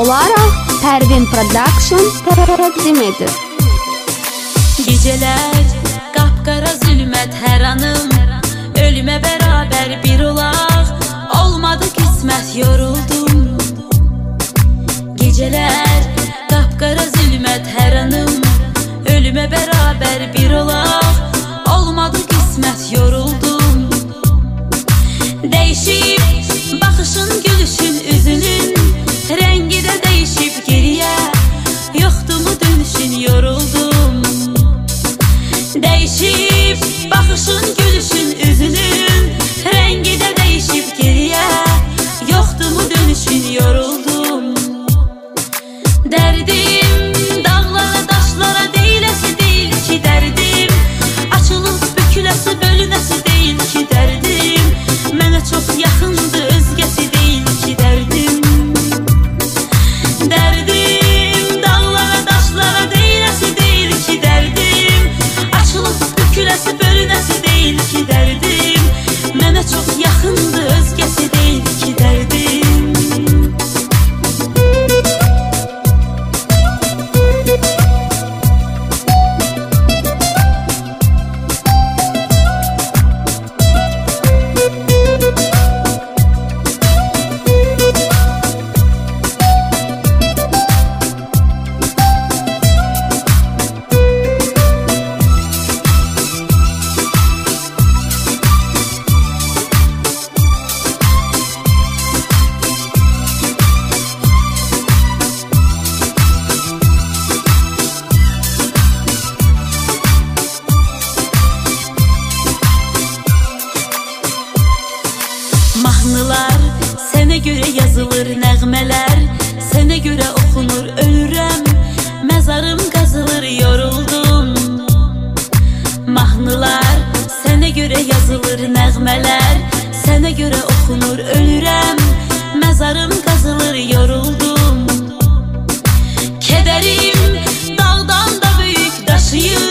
olaraq Pərvin Production təqdim edir. Gecələr qapqara zülmət hər anım, ölümə bərabər bir olaq, olmadı qismət yoruldum. Gecələr qapqara zülmət hər anım, ölümə bərabər bir olaq, olmadı qismət yoruldum. Değişib baxışın, gülüşün, üzünün rəngi də değişib geriyə, yoxdur mu dönüşün, yoruldum. Değişib baxışın, gülüşün, üzünün rəngi də değişib geriyə, yoxdur mu dönüşün, yoruldum. Dərdim dağlara, daşlara deyiləsi deyil ki dərdim, açılıb büküləsi, bölünəsi deyil ki dərdim, mənə çox yaxındır, özgəsi deyil ki dərdim. Dərdim dağlara, daşlara deyiləsi deyil ki dərdim, açılıb büküləsi, bölünəsi deyil ki dərdim, mənə çox yaxındır, özgəsi deyil ki dərdim. Mahnılar sənə görə yazılır, nəğmələr sənə görə oxunur, ölürəm, məzarım qazılır, yoruldum. Mahnılar sənə görə yazılır, nəğmələr sənə görə oxunur, ölürəm, məzarım qazılır, yoruldum. Kədərim dağdan da böyük daşıyır,